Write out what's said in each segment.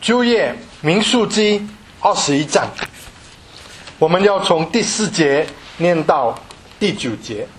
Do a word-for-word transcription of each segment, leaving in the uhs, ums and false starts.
旧约民数记二十一章，我们要从第四节念到第九节。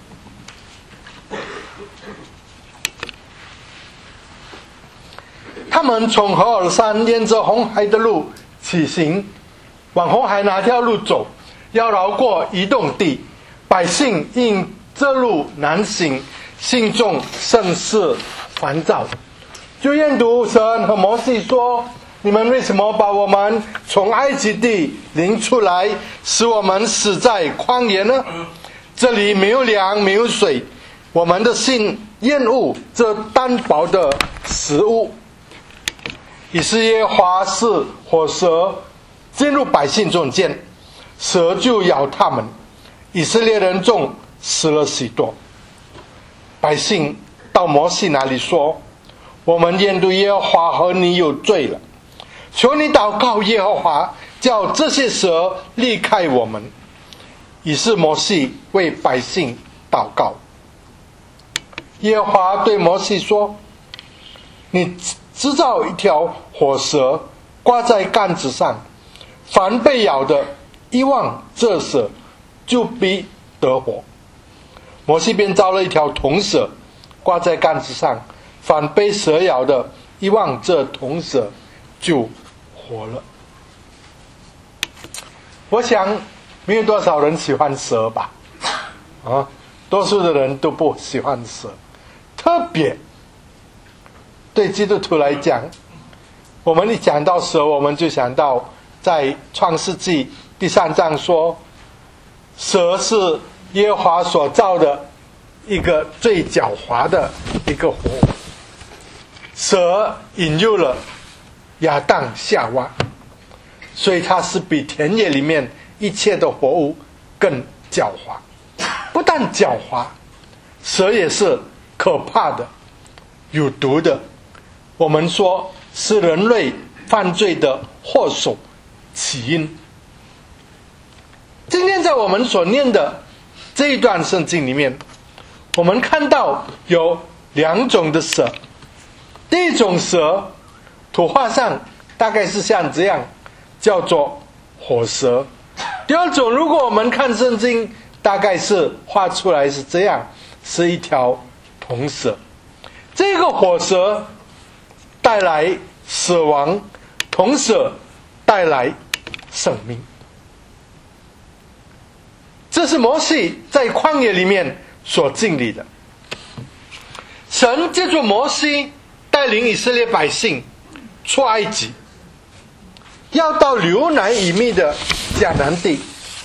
他们从何珥山沿着红海的路起行，往红海那条路走，要绕过移动地。百姓因这路难行，心中甚是烦躁，就研读神和摩西说：你们为什么把我们从埃及地领出来，使我们死在旷野呢？这里没有粮，没有水，我们的心厌恶这单薄的食物。以色列华是火蛇进入百姓中间，蛇就咬他们，以色列人中死了许多。百姓到摩西那里说：我们研读耶和华和你有罪了，求你祷告耶和华，叫这些蛇离开我们。于是摩西为百姓祷告。耶和华对摩西说：你制造一条火蛇，挂在杆子上，凡被咬的，一望这蛇，就必得活。摩西便造了一条铜蛇，挂在杆子上，凡被蛇咬的，一望这铜蛇，就活了。我想没有多少人喜欢蛇吧？啊，多数的人都不喜欢蛇。特别对基督徒来讲，我们一讲到蛇，我们就想到在创世纪第三章说，蛇是耶和华所造的一个最狡猾的一个活物。蛇引诱了亚当夏娃，所以它是比田野里面一切的活物更狡猾。不但狡猾，蛇也是可怕的，有毒的。我们说是人类犯罪的祸首起因。今天在我们所念的这一段圣经里面，我们看到有两种的蛇。第一种蛇图画上大概是像这样，叫做火蛇。第二种，如果我们看圣经，大概是画出来是这样，是一条铜蛇。这个火蛇带来死亡，铜蛇带来生命。这是摩西在旷野里面所经历的。神借助摩西带领以色列百姓出埃及，要到流奶与蜜的迦南地。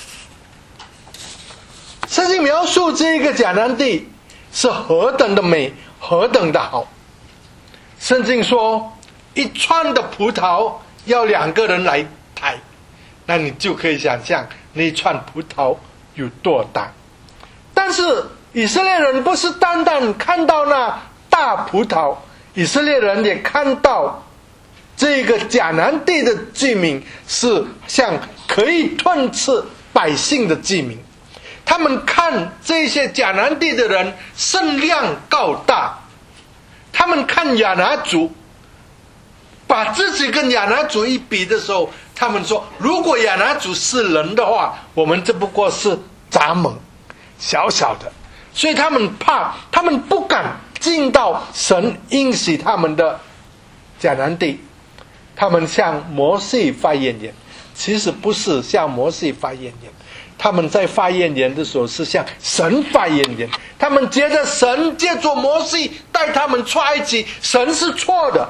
圣经描述这个迦南地是何等的美，何等的好。圣经说一串的葡萄要两个人来抬，那你就可以想象那一串葡萄有多大。但是以色列人不是单单看到那大葡萄，以色列人也看到这个迦南地的居民是像可以吞吃百姓的居民。他们看这些迦南地的人身量高大，他们看亚拿族，把自己跟亚拿族一比的时候，他们说如果亚拿族是人的话，我们这不过是蚱蜢，小小的。所以他们怕，他们不敢进到神应许他们的迦南地。他们向摩西发怨言，其实不是向摩西发怨言，他们在发怨言的时候是向神发怨言。他们觉得神借助摩西带他们出埃及，神是错的。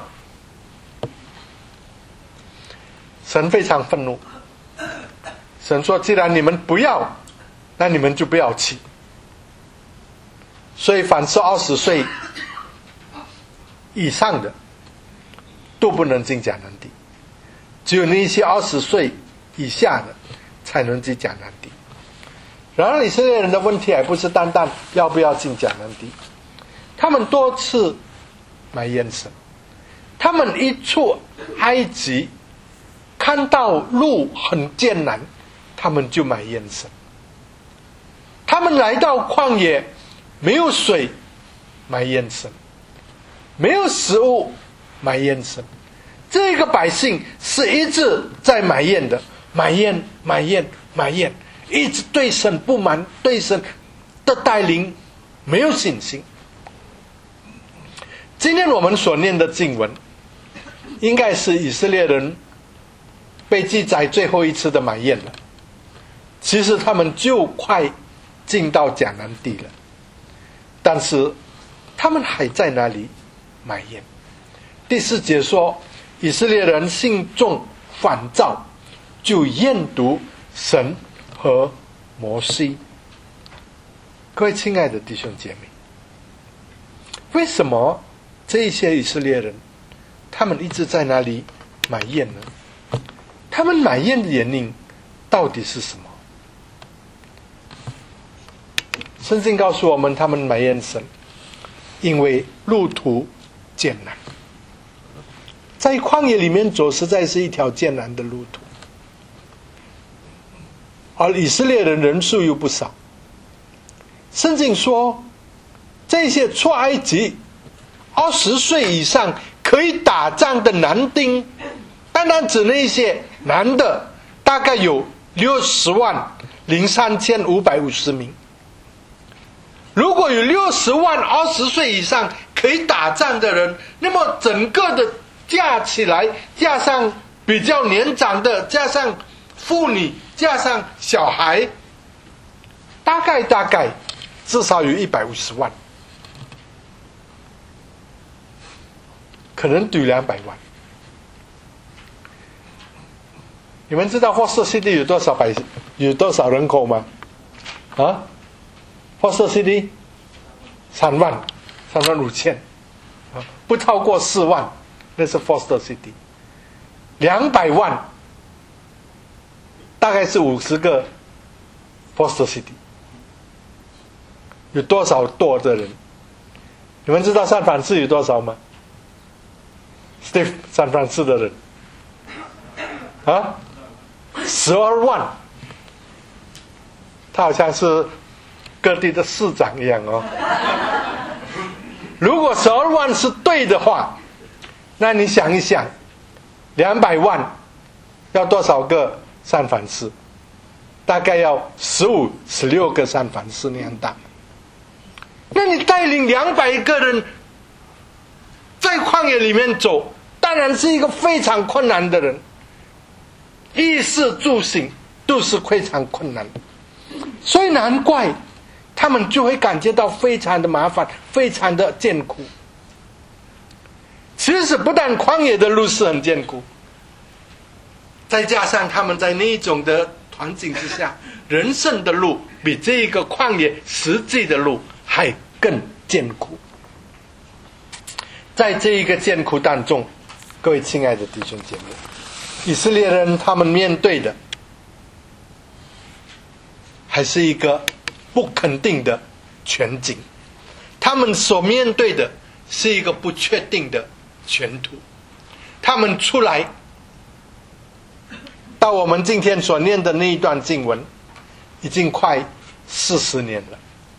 神非常愤怒，神说既然你们不要，那你们就不要去。所以凡是二十岁以上的都不能进迦南地，只有那些二十岁以下的才能进迦南地。然而以色列人的问题还不是单单要不要进迦南地，他们多次埋怨神。他们一出埃及，看到路很艰难，他们就埋怨神。他们来到旷野，没有水，埋怨神；没有食物，埋怨神； 这个百姓是一直在埋怨的，埋怨埋怨埋怨，一直对神不满，对神的带领没有信心。今天我们所念的经文应该是以色列人被记载最后一次的埋怨了。其实他们就快进到迦南地了，但是他们还在那里埋怨。第四节说，以色列人心中烦躁，就厌毒神和摩西。各位亲爱的弟兄姐妹，为什么这些以色列人他们一直在那里埋怨呢？他们埋怨的原因到底是什么？圣经告诉我们，他们埋怨神，因为路途艰难，在旷野里面走实在是一条艰难的路途，而以色列人人数又不少。圣经说，这些出埃及二十岁以上可以打仗的男丁，单单指那些男的，大概有六十万零三千五百五十名。如果有六十万二十岁以上可以打仗的人，那么整个的加起来，加上比较年长的，加上妇女，加上小孩，大概大概至少有一百五十万，可能对两百万。你们知道霍斯 City 有多少百有多少人口吗？啊？霍斯 City 三万，三万五千，不超过四万，那是 Foster City。两百万，大概是五十个 Foster City。有多少多的人？你们知道三藩市有多少吗 ？Steve， 三藩市的人啊，十二万。他好像是各地的市长一样哦。如果十二万是对的话，那你想一想，两百万要多少个三藩市？大概要十五、十六个三藩市那样大。那你带领两百个人在旷野里面走，当然是一个非常困难的人，衣食住行都是非常困难，所以难怪他们就会感觉到非常的麻烦，非常的艰苦。其实不但旷野的路是很艰苦，再加上他们在那一种的环境之下，人生的路比这一个旷野实际的路还更艰苦。在这一个艰苦当中，各位亲爱的弟兄姐妹，以色列人他们面对的还是一个不肯定的前景，他们所面对的是一个不确定的前途。他们出来到我们今天所念的那一段经文，已经快四十年了，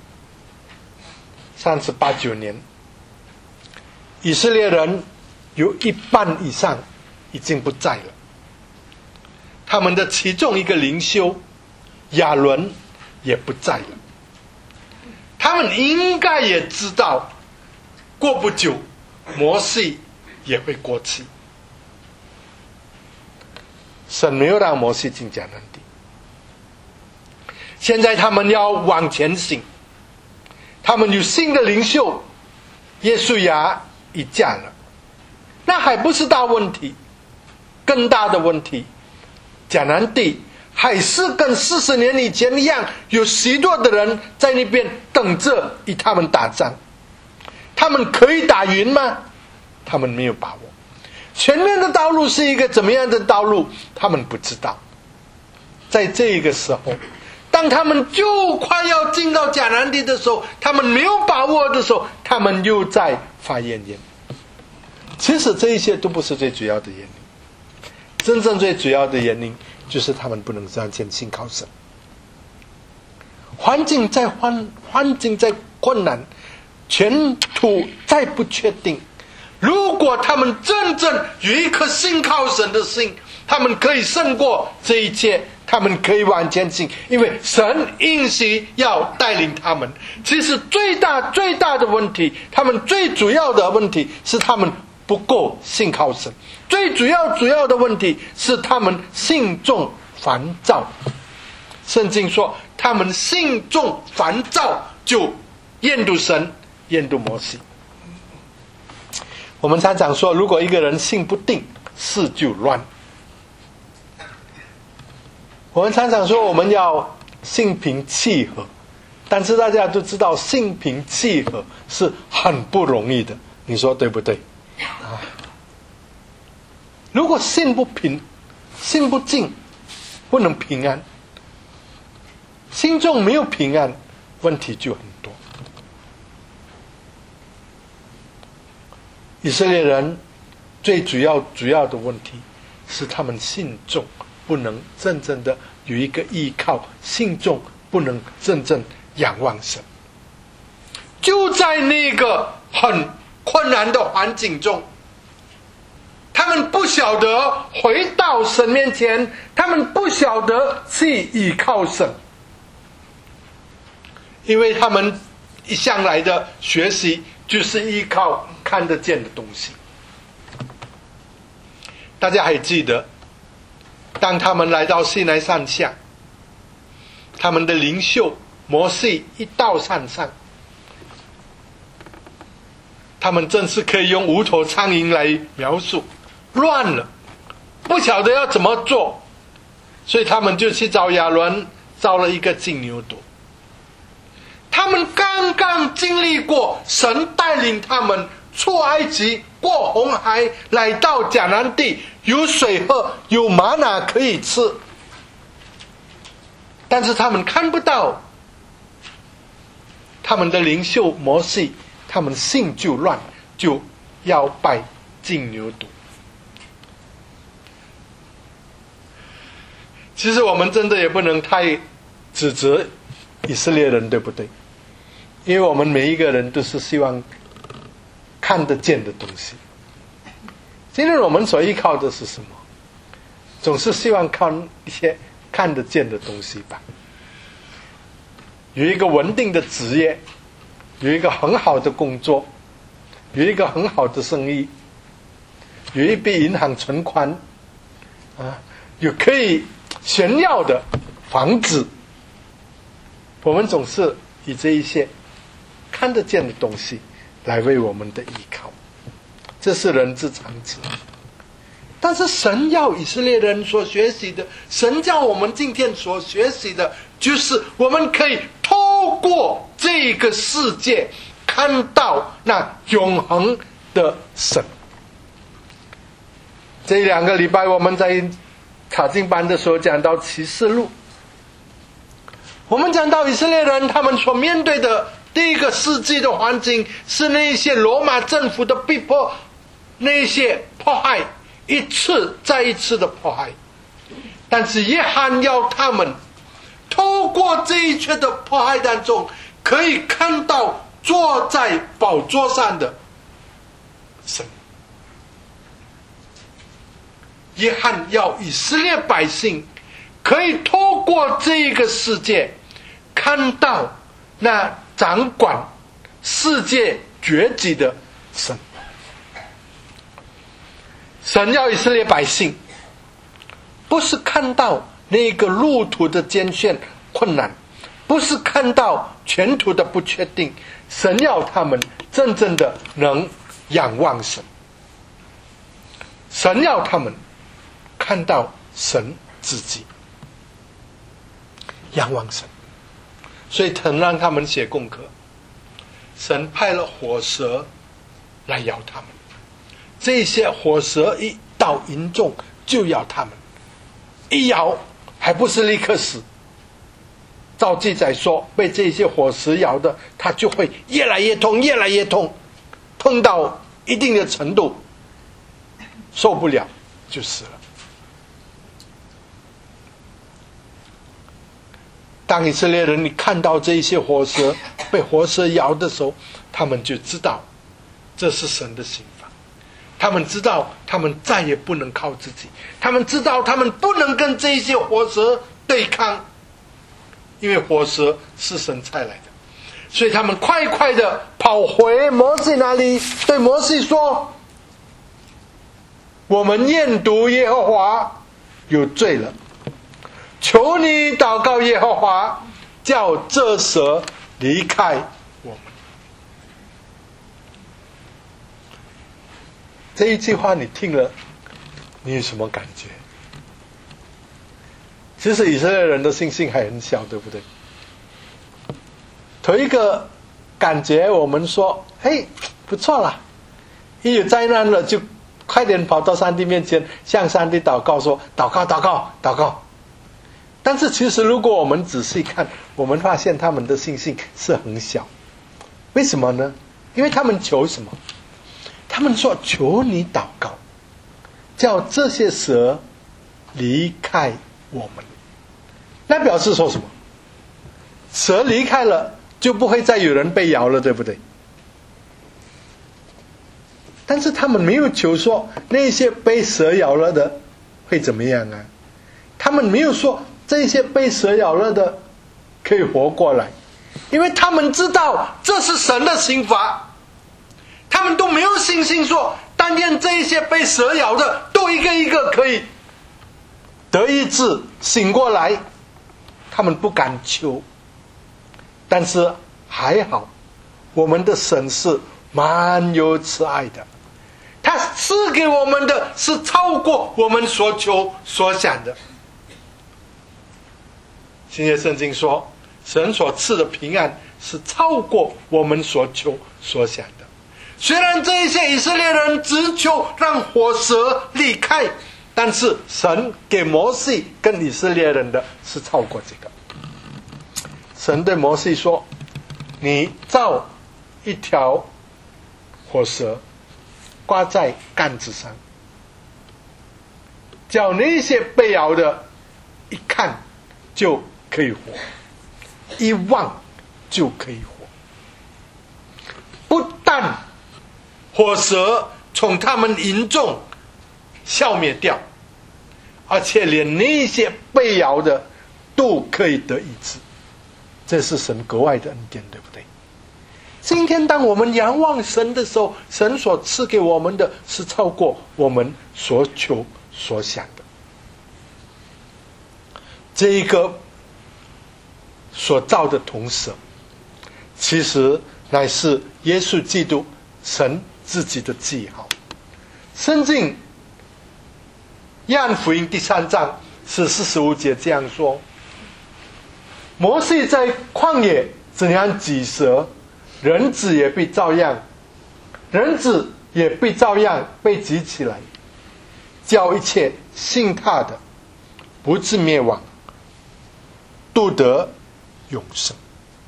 三十八九年。以色列人有一半以上已经不在了，他们的其中一个领袖亚伦也不在了。他们应该也知道，过不久摩西也会过期。神没有让摩西进迦南地，现在他们要往前行，他们有新的领袖，耶稣亚已嫁了，那还不是大问题。更大的问题，迦南地还是跟四十年以前一样，有许多的人在那边等着与他们打仗。他们可以打赢吗？他们没有把握。前面的道路是一个怎么样的道路，他们不知道。在这个时候，当他们就快要进到迦南地的时候，他们没有把握的时候，他们又在发怨言。其实这一切都不是最主要的原因，真正最主要的原因就是他们不能这样坚信靠神。环境再环环境再困难，前途再不确定， 如果他们真正有一颗信靠神的心，他们可以胜过这一切，他们可以往前进，因为神应许要带领他们。其实最大最大的问题，他们最主要的问题是他们不够信靠神，最主要主要的问题是他们心重烦躁。圣经说他们心重烦躁，就厌妒神，厌妒摩西。我们常常说，如果一个人心不定，事就乱。我们常常说我们要心平气和，但是大家都知道心平气和是很不容易的，你说对不对？啊，如果心不平，心不静，不能平安，心中没有平安，问题就很多。以色列人最主要主要的问题是他们信众不能真正的有一个依靠，信众不能真正仰望神。就在那个很困难的环境中，他们不晓得回到神面前，他们不晓得去依靠神，因为他们一向来的学习就是依靠看得见的东西。大家还记得，当他们来到西奈山下，他们的领袖摩西一到山上，他们真是可以用无头苍蝇来描述，乱了，不晓得要怎么做，所以他们就去找亚伦，造了一个金牛犊。他们刚刚经历过神带领他们出埃及，过红海，来到迦南地，有水喝，有玛纳可以吃，但是他们看不到他们的领袖摩西，他们心就乱，就要拜金牛犊。其实我们真的也不能太指责以色列人，对不对？因为我们每一个人都是希望看得见的东西。今天我们所依靠的是什么？总是希望看一些看得见的东西吧。有一个稳定的职业，有一个很好的工作，有一个很好的生意，有一笔银行存款，啊，有可以炫耀的房子。我们总是以这一些看得见的东西来为我们的依靠，这是人之常情。但是神要以色列人所学习的，神叫我们今天所学习的，就是我们可以透过这个世界看到那永恒的神。这两个礼拜我们在查经班的时候讲到启示录，我们讲到以色列人他们所面对的第一个世纪的环境是那些罗马政府的逼迫，那些迫害，一次再一次的迫害。但是约翰要他们透过这一切的迫害当中，可以看到坐在宝座上的神。约翰要以色列百姓可以透过这个世界看到那掌管世界崛起的神。神要以色列百姓不是看到那个路途的艰险困难，不是看到前途的不确定，神要他们真正的能仰望神，神要他们看到神自己，仰望神。所以曾让他们写功课，神派了火蛇来咬他们，这些火蛇一到营中就咬他们，一咬还不是立刻死，照记载说被这些火蛇咬的，他就会越来越痛越来越痛，痛到一定的程度受不了就死了。当以色列人你看到这些火蛇被火蛇咬的时候，他们就知道这是神的刑罚， 他们知道他们再也不能靠自己，他们知道他们不能跟这些活蛇对抗，因为活蛇是神差来的。所以他们快快的跑回摩西那里，对摩西说，我们厌渎耶和华，有罪了，求你祷告耶和华，叫这蛇离开我们。这一句话你听了，你有什么感觉？其实以色列人的信心还很小，对不对？头一个感觉，我们说，嘿，不错啦，一有灾难了，就快点跑到上帝面前，向上帝祷告说，祷告祷告祷告。但是其实如果我们仔细看，我们发现他们的信心是很小。为什么呢？因为他们求什么？他们说，求你祷告，叫这些蛇离开我们。那表示说什么？蛇离开了，就不会再有人被咬了，对不对？但是他们没有求说那些被蛇咬了的会怎么样啊？他们没有说这些被蛇咬了的可以活过来，因为他们知道这是神的刑罚，他们都没有信心说但愿这些被蛇咬的都一个一个可以得医治醒过来，他们不敢求。但是还好，我们的神是蛮有慈爱的，他赐给我们的是超过我们所求所想的。新约圣经说，神所赐的平安是超过我们所求所想的。虽然这一些以色列人只求让火蛇离开，但是神给摩西跟以色列人的是超过这个。神对摩西说，你造一条火蛇挂在杆子上，叫那些被咬的一看就可以活，一望就可以活。不但火蛇从他们营中消灭掉，而且连那些被咬的都可以得医治。这是神格外的恩典，对不对？今天当我们仰望神的时候，神所赐给我们的是超过我们所求所想的。这一个所造的铜蛇，其实乃是耶稣基督神自己的记号。圣经约翰福音第三章是四十五节这样说，摩西在旷野怎样挤蛇，人子也必照样，人子也必照样被挤起来，叫一切信他的不至灭亡，都得永生。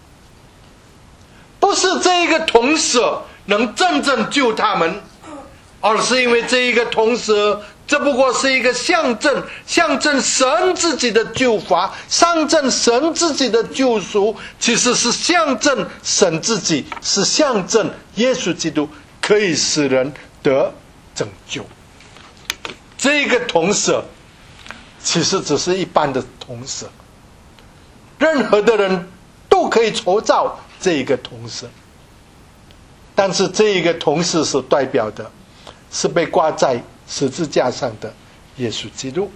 不是这一个铜蛇能真正救他们，而是因为这一个铜蛇这不过是一个象征，象征神自己的救罚，象征神自己的救赎，其实是象征神自己，是象征耶稣基督可以使人得拯救。这个铜蛇其实只是一般的铜蛇，任何的人都可以筹造这一个铜蛇，但是这一个铜蛇所代表的是被挂在十字架上的耶稣基督。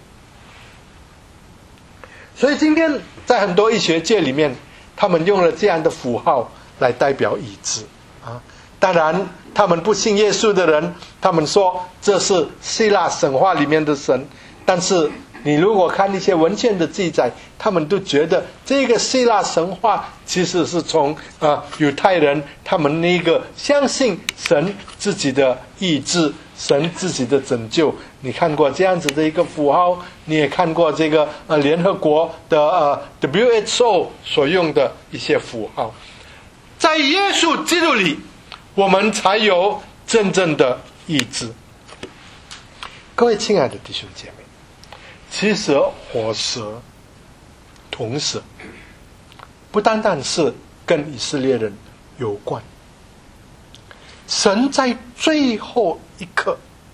所以今天在很多医学界里面，他们用了这样的符号来代表医治啊。当然他们不信耶稣的人，他们说这是希腊神话里面的神，但是你如果看一些文献的记载，他们都觉得这个希腊神话其实是从啊犹太人他们那个相信神自己的意志，神自己的拯救。你看过这样子的一个符号，你也看过这个呃联合国的呃 W H O 所用的一些符号。在耶稣基督里，我们才有真正的意志。各位亲爱的弟兄姐妹，其实火蛇、铜蛇不单单是跟以色列人有关，神在最后一刻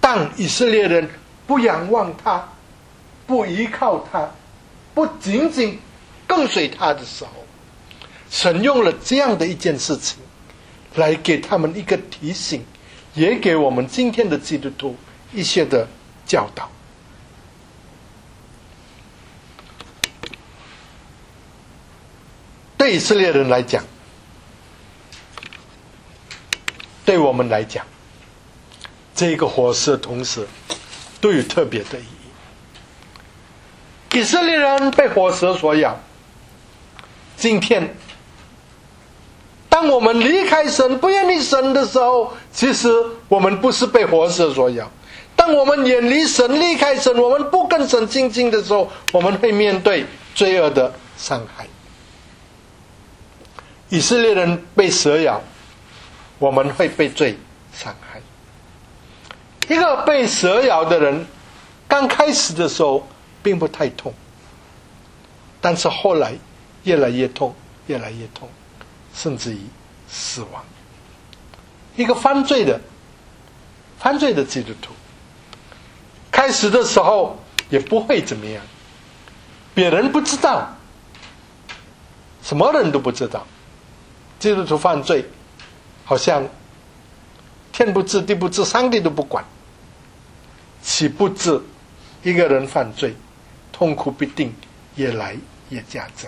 当以色列人不仰望他，不依靠他，不仅仅跟随他的时候，神用了这样的一件事情来给他们一个提醒，也给我们今天的基督徒一些的教导。对以色列人来讲，对我们来讲，这个活石同时都有特别的意义。以色列人被活蛇所咬，今天当我们离开神，不愿意神的时候，其实我们不是被活蛇所咬。当我们远离神，离开神，我们不跟神亲近的时候，我们会面对罪恶的伤害。以色列人被蛇咬，我们会被罪伤害。一个被蛇咬的人，刚开始的时候并不太痛，但是后来越来越痛，越来越痛，甚至于死亡。一个犯罪的犯罪的基督徒，开始的时候也不会怎么样，别人不知道，什么人都不知道。基督徒犯罪，好像天不知地不知，上帝都不管。岂不知一个人犯罪，痛苦必定越来越加增。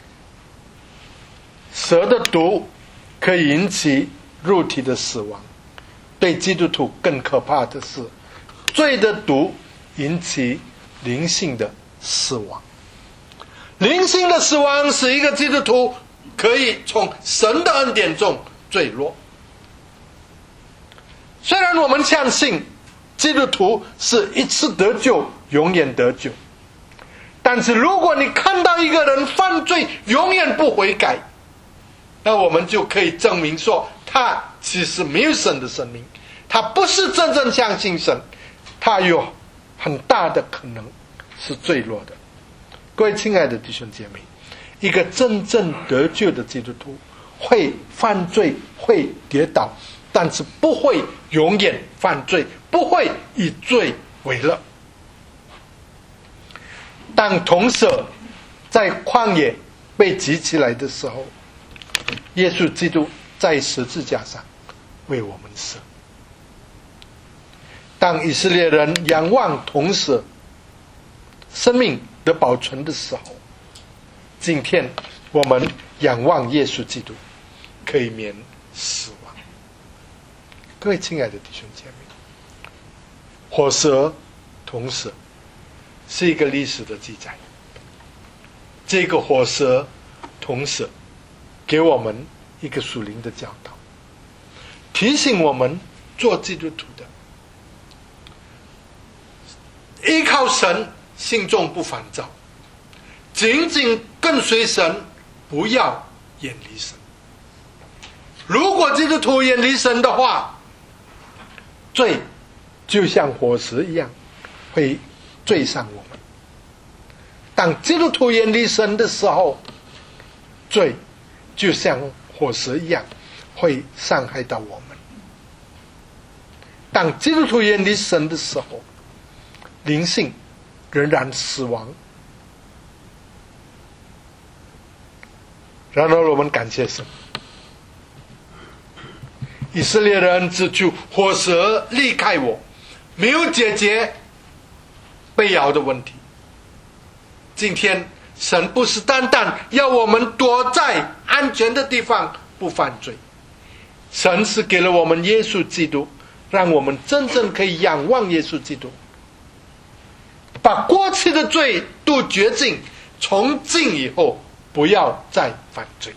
蛇的毒可以引起肉体的死亡，对基督徒更可怕的是，罪的毒引起灵性的死亡。灵性的死亡使一个基督徒可以从神的恩典中坠落。虽然我们相信基督徒是一次得救，永远得救，但是如果你看到一个人犯罪永远不悔改，那我们就可以证明说，他其实没有神的生命，他不是真正相信神，他有很大的可能是坠落的。各位亲爱的弟兄姐妹，一个真正得救的基督徒会犯罪，会跌倒，但是不会永远犯罪，不会以罪为乐。当铜蛇在旷野被举起来的时候，耶稣基督在十字架上为我们死。当以色列人仰望铜蛇生命的保存的时候，今天我们仰望耶稣基督可以免死亡。各位亲爱的弟兄姐妹，火蛇铜蛇是一个历史的记载。这个火蛇铜蛇给我们一个属灵的教导，提醒我们做基督徒的依靠神，心中不烦躁，紧紧跟随神，不要远离神。如果基督徒远离神的话，罪就像火蛇一样会追上我们。当基督徒远离神的时候，罪就像火蛇一样会伤害到我们。当基督徒远离神的时候，灵性仍然死亡。然而我们感谢神，以色列人只求火蛇离开我，没有解决被咬的问题。今天神不是单单要我们躲在安全的地方不犯罪，神是给了我们耶稣基督，让我们真正可以仰望耶稣基督，把过去的罪都绝尽，从今以后不要再犯罪。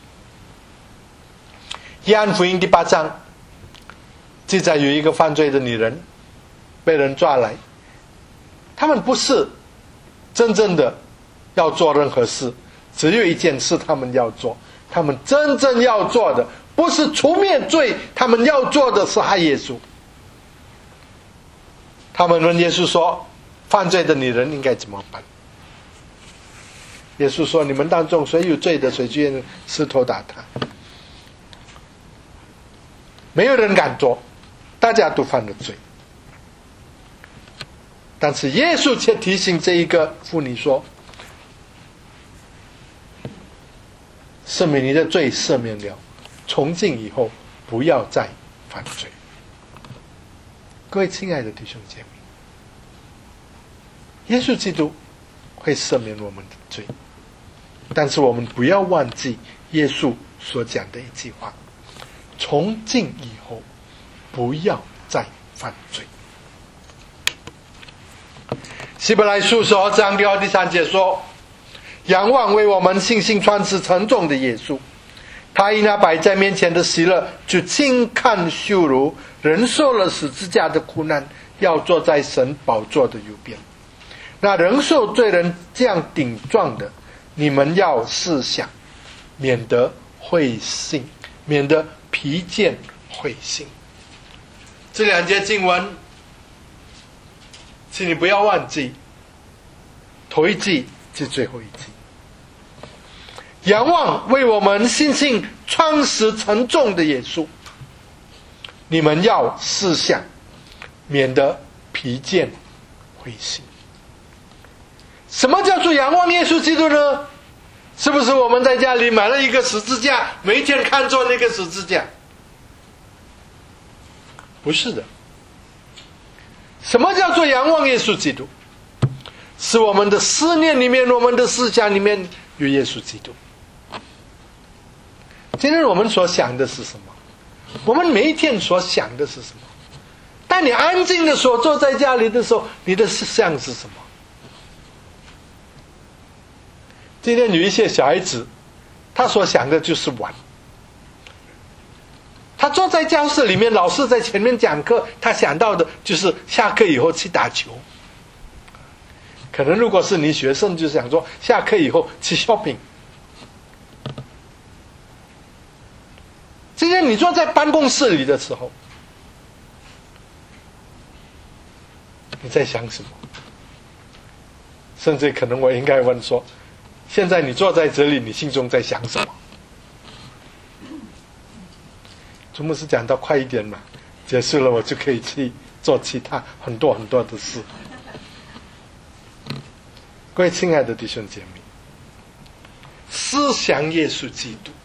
约翰福音第八章记载，有一个犯罪的女人被人抓来，他们不是真正的要做任何事，只有一件事他们要做，他们真正要做的不是除灭罪，他们要做的是害耶稣。他们问耶稣说，犯罪的女人应该怎么办？耶稣说，你们当中谁有罪的，谁就用石头打他。没有人敢做，大家都犯了罪。 但是耶稣却提醒这一个妇女说，赦免你的罪赦免了，从今以后不要再犯罪。各位亲爱的弟兄姐妹，耶稣基督会赦免我们的罪，但是我们不要忘记耶稣所讲的一句话，从今以后不要再犯罪。希伯来书十二章第二第三节说，仰望为我们信心穿刺沉重的耶稣，他因那摆在面前的喜乐，就轻看羞辱，忍受了十字架的苦难，要坐在神宝座的右边。那忍受罪人这样顶撞的，你们要思想，免得灰心，免得疲倦灰心。这两节经文，请你不要忘记，头一句是最后一句。仰望为我们信心穿石沉重的耶稣，你们要思想，免得疲倦灰心。什么叫做仰望耶稣基督呢？是不是我们在家里买了一个十字架，每一天看着那个十字架？不是的。什么叫做仰望耶稣基督？是我们的思念里面，我们的思想里面有耶稣基督。今天我们所想的是什么？我们每一天所想的是什么？当你安静的所坐在家里的时候，你的思想是什么？今天有一些小孩子，他所想的就是玩。他坐在教室里面，老师在前面讲课，他想到的就是下课以后去打球。可能如果是你学生，就想说下课以后去 shopping。今天你坐在办公室里的时候，你在想什么？甚至可能我应该问说，现在你坐在这里，你心中在想什么？主牧师讲到快一点嘛，结束了我就可以去做其他很多很多的事。各位亲爱的弟兄姐妹，思想耶稣基督，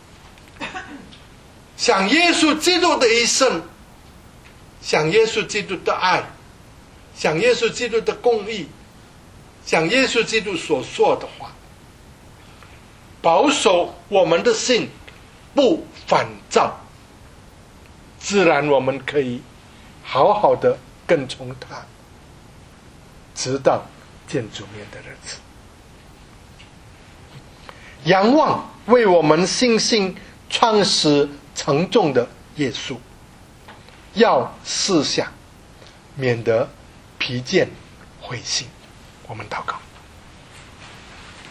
想耶稣基督的一生，想耶稣基督的爱，想耶稣基督的公义，想耶稣基督所说的话，保守我们的心不烦躁，自然我们可以好好的跟从他，直到见主面的日子。仰望为我们信心穿石沉重的耶稣，要思想，免得疲倦灰心。我们祷告。